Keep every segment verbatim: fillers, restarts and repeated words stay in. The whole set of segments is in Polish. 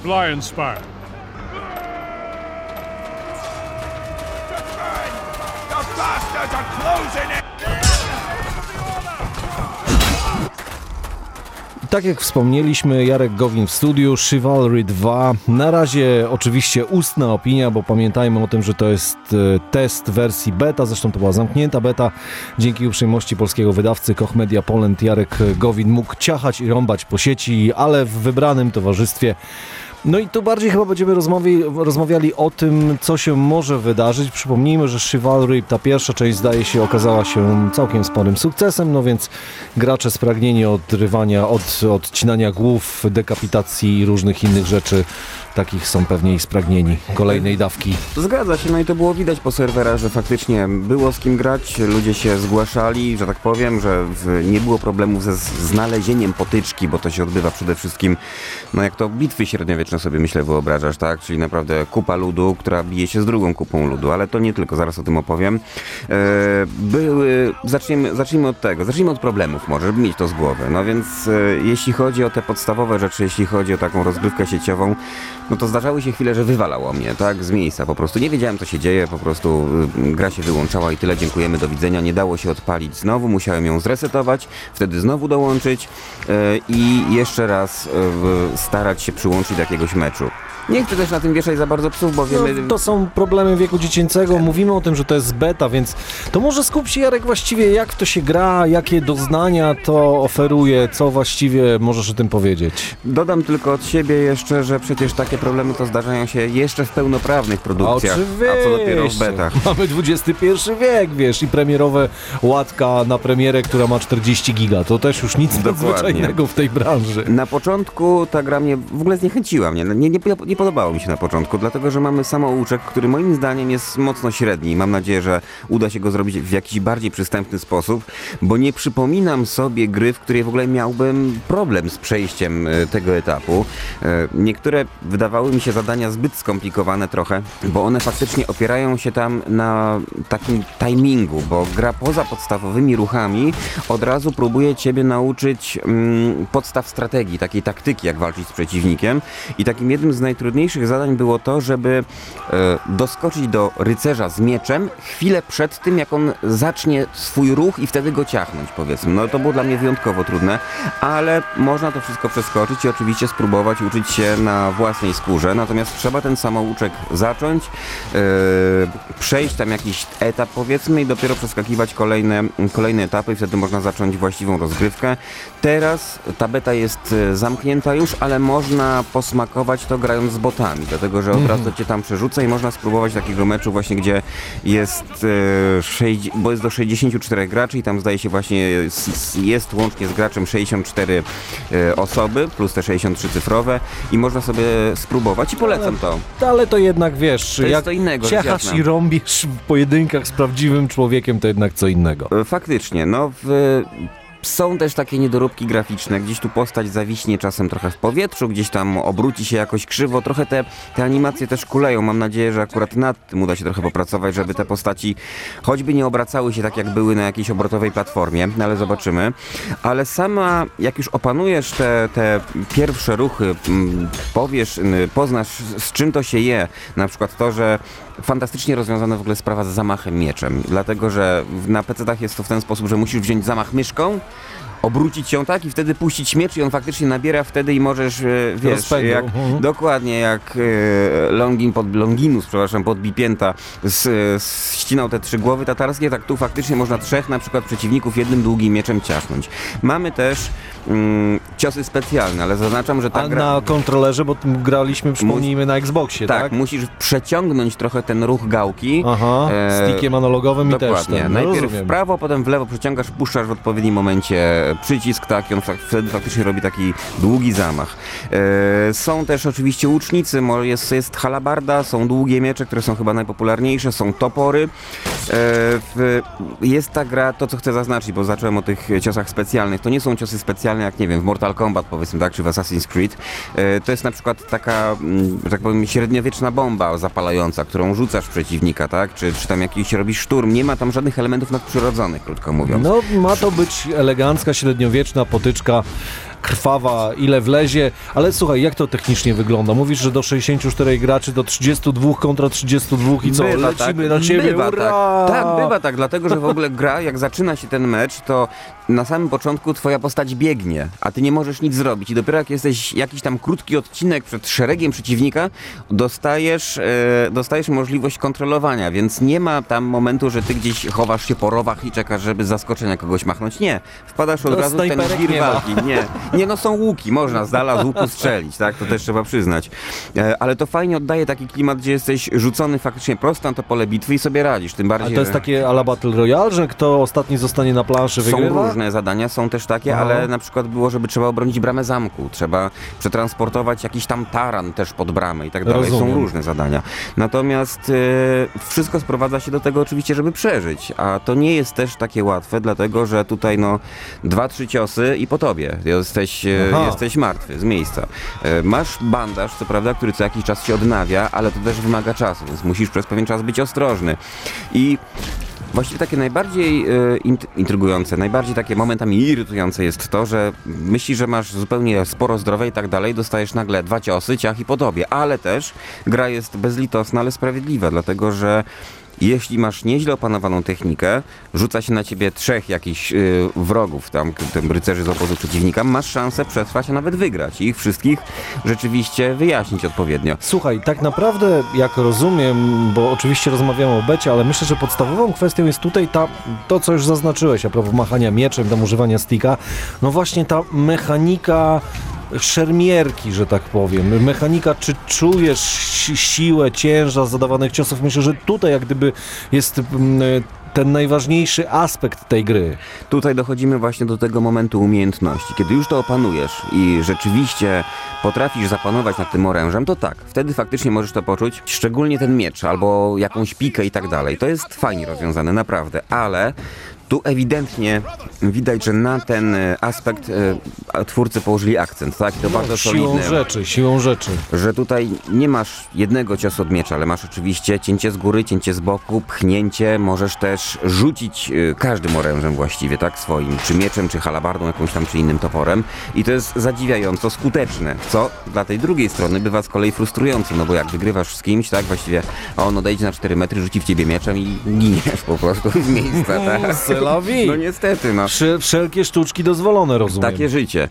Lion Spire. The bastards are closing it! Tak jak wspomnieliśmy, Jarek Gowin w studiu, Chivalry dwa. Na razie oczywiście ustna opinia, bo pamiętajmy o tym, że to jest test wersji beta, zresztą to była zamknięta beta. Dzięki uprzejmości polskiego wydawcy Koch Media Poland Jarek Gowin mógł ciachać i rąbać po sieci, ale w wybranym towarzystwie. No i tu bardziej chyba będziemy rozmawi- rozmawiali o tym, co się może wydarzyć. Przypomnijmy, że Chivalry, ta pierwsza część, zdaje się, okazała się całkiem sporym sukcesem, no więc gracze spragnieni odrywania, od odcinania głów, dekapitacji i różnych innych rzeczy, takich są pewnie i spragnieni kolejnej dawki. Zgadza się, no i to było widać po serwerach, że faktycznie było z kim grać, ludzie się zgłaszali, że tak powiem, że w, nie było problemów ze znalezieniem potyczki, bo to się odbywa przede wszystkim, no jak to bitwy średniowieczne sobie myślę wyobrażasz, tak? Czyli naprawdę kupa ludu, która bije się z drugą kupą ludu, ale to nie tylko, zaraz o tym opowiem. E, były, zaczniemy, zacznijmy od tego, zacznijmy od problemów może, żeby mieć to z głowy. No więc e, jeśli chodzi o te podstawowe rzeczy, jeśli chodzi o taką rozgrywkę sieciową, no to zdarzały się chwile, że wywalało mnie, tak, z miejsca po prostu. Nie wiedziałem, co się dzieje, po prostu y, gra się wyłączała i tyle, dziękujemy, do widzenia. Nie dało się odpalić znowu, musiałem ją zresetować, wtedy znowu dołączyć y, i jeszcze raz y, starać się przyłączyć do jakiegoś meczu. Nie chcę też na tym wieszać za bardzo psów, bo wiemy... No, to są problemy wieku dziecięcego, mówimy o tym, że to jest beta, więc to może skup się, Jarek, właściwie jak w to się gra, jakie doznania to oferuje, co właściwie możesz o tym powiedzieć? Dodam tylko od siebie jeszcze, że przecież takie problemy to zdarzają się jeszcze w pełnoprawnych produkcjach, oczywiście. A co dopiero w betach. Mamy dwudziesty pierwszy wiek, wiesz, i premierowe łatka na premierę, która ma czterdzieści giga, to też już nic nadzwyczajnego w tej branży. Na początku ta gra mnie w ogóle zniechęciła mnie, nie, nie, nie podobało mi się na początku, dlatego że mamy samouczek, który moim zdaniem jest mocno średni. Mam nadzieję, że uda się go zrobić w jakiś bardziej przystępny sposób, bo nie przypominam sobie gry, w której w ogóle miałbym problem z przejściem tego etapu. Niektóre wydawały mi się zadania zbyt skomplikowane trochę, bo one faktycznie opierają się tam na takim timingu, bo gra poza podstawowymi ruchami od razu próbuje ciebie nauczyć mm, podstaw strategii, takiej taktyki, jak walczyć z przeciwnikiem, i takim jednym z najtrudniejszych zadań było to, żeby e, doskoczyć do rycerza z mieczem chwilę przed tym, jak on zacznie swój ruch i wtedy go ciachnąć, powiedzmy. No to było dla mnie wyjątkowo trudne, ale można to wszystko przeskoczyć i oczywiście spróbować uczyć się na własnej skórze, natomiast trzeba ten samouczek zacząć, e, przejść tam jakiś etap, powiedzmy, i dopiero przeskakiwać kolejne, kolejne etapy i wtedy można zacząć właściwą rozgrywkę. Teraz ta beta jest zamknięta już, ale można posmakować to grając z botami, dlatego że od razu cię tam przerzuca i można spróbować takiego meczu właśnie, gdzie jest, e, sześć, bo jest do sześćdziesięciu czterech graczy i tam zdaje się właśnie jest, jest łącznie z graczem sześćdziesiąt cztery e, osoby, plus te sześćdziesiąt trzy cyfrowe i można sobie spróbować i polecam to. Ale to jednak wiesz, to jak to innego, ciachasz i rąbisz w pojedynkach z prawdziwym człowiekiem, to jednak co innego. E, faktycznie, no w... Są też takie niedoróbki graficzne, gdzieś tu postać zawiśnie czasem trochę w powietrzu, gdzieś tam obróci się jakoś krzywo, trochę te, te animacje też kuleją. Mam nadzieję, że akurat nad tym uda się trochę popracować, żeby te postaci choćby nie obracały się tak, jak były na jakiejś obrotowej platformie, ale zobaczymy. Ale sama, jak już opanujesz te, te pierwsze ruchy, powiesz, poznasz, z czym to się je, na przykład to, że fantastycznie rozwiązana w ogóle sprawa z zamachem mieczem, dlatego że na pecetach jest to w ten sposób, że musisz wziąć zamach myszką, obrócić się tak i wtedy puścić miecz i on faktycznie nabiera wtedy i możesz, wiesz, Rozpędu. jak, Mhm. dokładnie jak e, Longin pod, Longinus, przepraszam, pod Bipięta z, ścinał te trzy głowy tatarskie, tak tu faktycznie można trzech na przykład przeciwników jednym długim mieczem ciachnąć. Mamy też mm, ciosy specjalne, ale zaznaczam, że ta A gra... na kontrolerze, bo tym graliśmy, przypomnijmy, na Xboxie, tak? Tak, musisz przeciągnąć trochę ten ruch gałki. Aha, e, stickiem analogowym i też Dokładnie. ten, no Najpierw rozumiem. w prawo, potem w lewo przeciągasz, puszczasz w odpowiednim momencie przycisk, tak, i on wtedy faktycznie robi taki długi zamach. E, są też oczywiście łucznicy, jest, jest halabarda, są długie miecze, które są chyba najpopularniejsze, są topory. E, w, jest ta gra, to co chcę zaznaczyć, bo zacząłem o tych ciosach specjalnych, to nie są ciosy specjalne jak, nie wiem, w Mortal Kombat, powiedzmy, tak, czy w Assassin's Creed. E, to jest na przykład taka, że tak powiem, średniowieczna bomba zapalająca, którą rzucasz w przeciwnika, tak, czy, czy tam jakiś robisz szturm. Nie ma tam żadnych elementów nadprzyrodzonych, krótko mówiąc. No, ma to być elegancka, średniowieczna potyczka krwawa, ile wlezie, ale słuchaj, jak to technicznie wygląda? Mówisz, że do sześćdziesięciu czterech graczy, do trzydziestu dwóch kontra trzydziestu dwóch i co, Bywa lecimy tak, na ciebie, bywa ura! tak. Tak, bywa tak, dlatego, że w ogóle gra, jak zaczyna się ten mecz, to na samym początku twoja postać biegnie, a ty nie możesz nic zrobić i dopiero jak jesteś jakiś tam krótki odcinek przed szeregiem przeciwnika, dostajesz, e, dostajesz możliwość kontrolowania, więc nie ma tam momentu, że ty gdzieś chowasz się po rowach i czekasz, żeby z zaskoczenia kogoś machnąć. Nie, wpadasz od No, razu w ten snajperek wir nie ma. walki. Nie, nie, no są łuki, można z dala z łuku strzelić, tak, to też trzeba przyznać. E, ale to fajnie oddaje taki klimat, gdzie jesteś rzucony faktycznie prosto na to pole bitwy i sobie radzisz, tym bardziej, A to jest że... takie a la Battle Royale, że kto ostatni zostanie na planszy, Są wygrywa? różne zadania, są też takie, Aha. ale na przykład było, żeby trzeba obronić bramę zamku, trzeba przetransportować jakiś tam taran też pod bramę i tak dalej. Rozumiem. Są różne zadania. Natomiast e, wszystko sprowadza się do tego oczywiście, żeby przeżyć, a to nie jest też takie łatwe, dlatego że tutaj no dwa, trzy ciosy i po tobie. Jesteś, e, Aha. jesteś martwy z miejsca. E, masz bandaż, co prawda, który co jakiś czas się odnawia, ale to też wymaga czasu, więc musisz przez pewien czas być ostrożny. I właściwie takie najbardziej e, int- intrygujące, najbardziej takie momentami irytujące jest to, że myślisz, że masz zupełnie sporo zdrowia i tak dalej, dostajesz nagle dwa ciosy, ciach i po tobie, ale też gra jest bezlitosna, ale sprawiedliwa, dlatego że jeśli masz nieźle opanowaną technikę, rzuca się na ciebie trzech jakichś y, wrogów, tam, tam rycerzy z obozu przeciwnika, masz szansę przetrwać, a nawet wygrać i ich wszystkich rzeczywiście wyjaśnić odpowiednio. Słuchaj, tak naprawdę, jak rozumiem, bo oczywiście rozmawiamy o becie, ale myślę, że podstawową kwestią jest tutaj ta, to, co już zaznaczyłeś, a propos machania mieczem, tam używania sticka, no właśnie ta mechanika szermierki, że tak powiem. Mechanika, czy czujesz si- siłę, ciężar zadawanych ciosów? Myślę, że tutaj jak gdyby jest mm, ten najważniejszy aspekt tej gry. Tutaj dochodzimy właśnie do tego momentu umiejętności. Kiedy już to opanujesz i rzeczywiście potrafisz zapanować nad tym orężem, to tak, wtedy faktycznie możesz to poczuć, szczególnie ten miecz albo jakąś pikę i tak dalej. To jest fajnie rozwiązane, naprawdę, ale tu ewidentnie widać, że na ten e, aspekt e, twórcy położyli akcent, tak? I to bardzo Siłą solidny. rzeczy, siłą rzeczy. Że tutaj nie masz jednego ciosu od miecza, ale masz oczywiście cięcie z góry, cięcie z boku, pchnięcie, możesz też rzucić y, każdym orężem właściwie, tak, swoim, czy mieczem, czy halabardą, jakąś tam, czy innym toporem i to jest zadziwiająco skuteczne, co dla tej drugiej strony bywa z kolei frustrujące, no bo jak wygrywasz z kimś, tak, właściwie a on odejdzie na cztery metry, rzuci w ciebie mieczem i giniesz po prostu z miejsca, tak. C'est la vie. No niestety, no. Wsze- Wszelkie sztuczki dozwolone, rozumiem. Takie życie.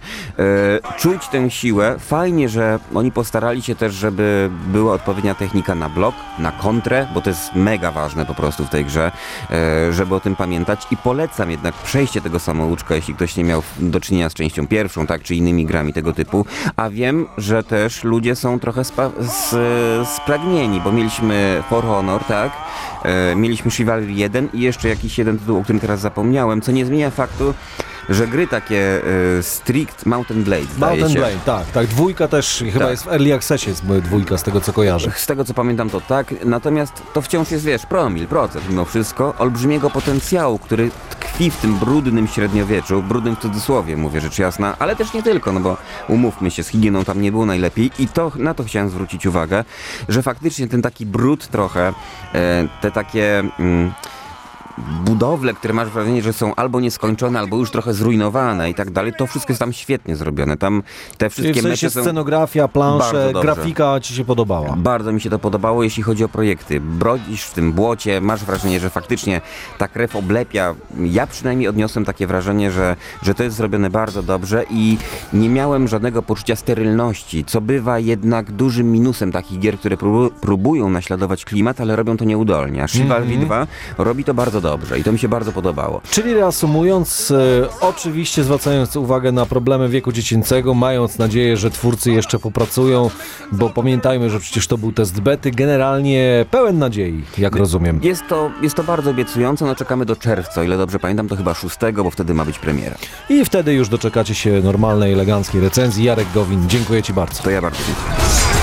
E, czuć tę siłę. Fajnie, że oni postarali się też, żeby była odpowiednia technika na blok, na kontrę, bo to jest mega ważne po prostu w tej grze, e, żeby o tym pamiętać i polecam jednak przejście tego samouczka, jeśli ktoś nie miał do czynienia z częścią pierwszą, tak, czy innymi grami tego typu, a wiem, że też ludzie są trochę spa- s- spragnieni, bo mieliśmy For Honor, tak, e, mieliśmy Chivalry jeden i jeszcze jakiś jeden tytuł, o którym teraz zapomniałem, co nie zmienia faktu, że gry takie y, strict Mountain Blade, zdaje Mountain się. Blade, tak, tak. Dwójka też, chyba Tak. jest w Early Accessie, jest dwójka z tego, co kojarzę. Z tego co pamiętam to tak, natomiast to wciąż jest, wiesz, promil, procent mimo wszystko, olbrzymiego potencjału, który tkwi w tym brudnym średniowieczu, brudnym w cudzysłowie, mówię rzecz jasna, ale też nie tylko, no bo umówmy się, z higieną tam nie było najlepiej i to, na to chciałem zwrócić uwagę, że faktycznie ten taki brud trochę, e, te takie... Mm, budowle, które masz wrażenie, że są albo nieskończone, albo już trochę zrujnowane i tak dalej, to wszystko jest tam świetnie zrobione. Tam te wszystkie W sensie mecze są... scenografia, plansze, bardzo dobrze. grafika ci się podobała. Bardzo mi się to podobało, jeśli chodzi o projekty. Brodzisz w tym błocie, masz wrażenie, że faktycznie ta krew oblepia. Ja przynajmniej odniosłem takie wrażenie, że, że to jest zrobione bardzo dobrze i nie miałem żadnego poczucia sterylności, co bywa jednak dużym minusem takich gier, które próbu- próbują naśladować klimat, ale robią to nieudolnie. A Chivalry Mhm. dwa robi to bardzo dobrze i to mi się bardzo podobało. Czyli reasumując, e, oczywiście zwracając uwagę na problemy wieku dziecięcego, mając nadzieję, że twórcy jeszcze popracują, bo pamiętajmy, że przecież to był test bety, generalnie pełen nadziei, jak rozumiem. Jest to, jest to bardzo obiecujące, no czekamy do czerwca, o ile dobrze pamiętam, to chyba szóstego, bo wtedy ma być premiera. I wtedy już doczekacie się normalnej, eleganckiej recenzji. Jarek Gowin, dziękuję Ci bardzo. To ja bardzo dziękuję.